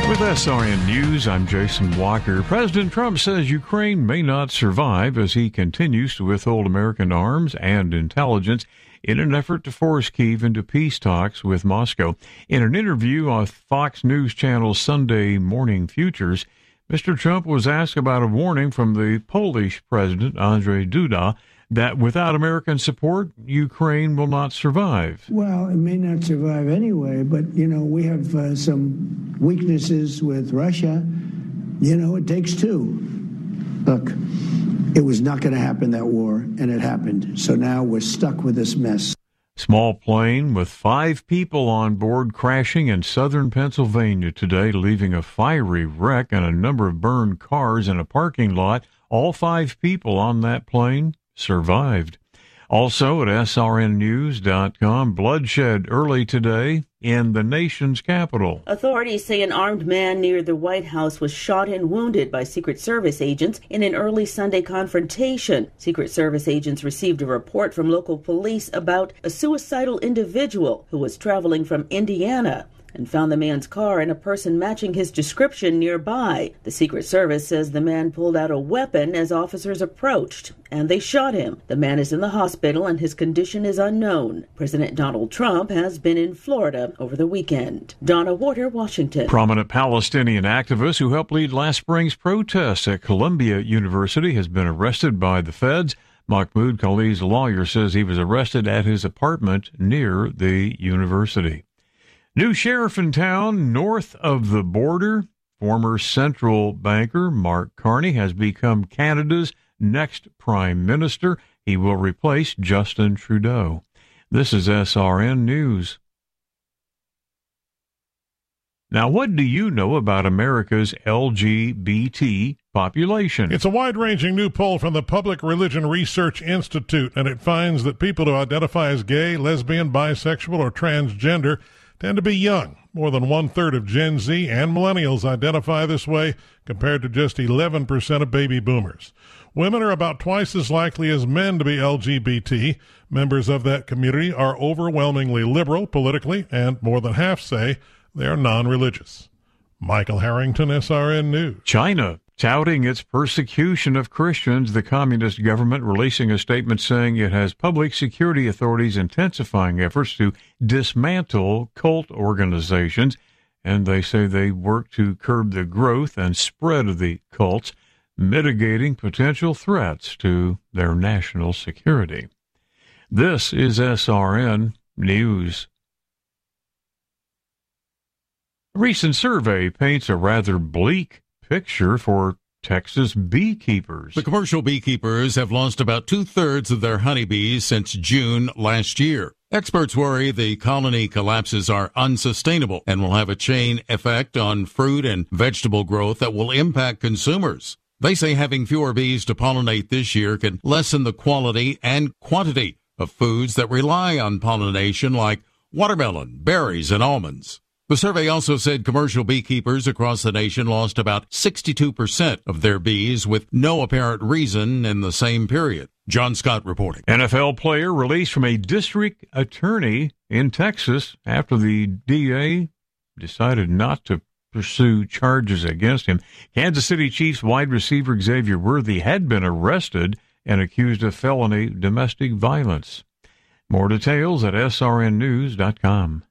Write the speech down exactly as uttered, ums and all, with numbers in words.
With S R N News, I'm Jason Walker. President Trump says Ukraine may not survive as he continues to withhold American arms and intelligence in an effort to force Kyiv into peace talks with Moscow. In an interview on Fox News Channel's Sunday Morning Futures, Mister Trump was asked about a warning from the Polish president, Andrzej Duda, that without American support, Ukraine will not survive. Well, it may not survive anyway, but, you know, we have uh, some weaknesses with Russia. You know, it takes two. Look, it was not going to happen, that war, and it happened. So now we're stuck with this mess. Small plane with five people on board crashing in southern Pennsylvania today, leaving a fiery wreck and a number of burned cars in a parking lot. All five people on that plane survived. Also at S R N news dot com, bloodshed early today in the nation's capital. Authorities say an armed man near the White House was shot and wounded by Secret Service agents in an early Sunday confrontation. Secret Service agents received a report from local police about a suicidal individual who was traveling from Indiana and found the man's car and a person matching his description nearby. The Secret Service says the man pulled out a weapon as officers approached, and they shot him. The man is in the hospital, and his condition is unknown. President Donald Trump has been in Florida over the weekend. Donna Warder, Washington. Prominent Palestinian activist who helped lead last spring's protests at Columbia University has been arrested by the feds. Mahmoud Khalil's lawyer says he was arrested at his apartment near the university. New sheriff in town north of the border, former central banker Mark Carney has become Canada's next prime minister. He will replace Justin Trudeau. This is S R N News. Now, what do you know about America's L G B T population? It's a wide-ranging new poll from the Public Religion Research Institute, and it finds that people who identify as gay, lesbian, bisexual, or transgender tend to be young. More than one-third of Gen Z and millennials identify this way, compared to just eleven percent of baby boomers. Women are about twice as likely as men to be L G B T. Members of that community are overwhelmingly liberal politically, and more than half say they are non-religious. Michael Harrington, S R N News. China touting its persecution of Christians, the communist government releasing a statement saying it has public security authorities intensifying efforts to dismantle cult organizations, and they say they work to curb the growth and spread of the cults, mitigating potential threats to their national security. This is S R N News. A recent survey paints a rather bleak picture for Texas beekeepers. The commercial beekeepers have lost about two-thirds of their honeybees since June last year. Experts worry the colony collapses are unsustainable and will have a chain effect on fruit and vegetable growth that will impact consumers. They say having fewer bees to pollinate this year can lessen the quality and quantity of foods that rely on pollination, like watermelon, berries, and almonds. The survey also said commercial beekeepers across the nation lost about sixty-two percent of their bees with no apparent reason in the same period. John Scott reporting. N F L player released from a district attorney in Texas after the D A decided not to pursue charges against him. Kansas City Chiefs wide receiver Xavier Worthy had been arrested and accused of felony domestic violence. More details at S R N news dot com.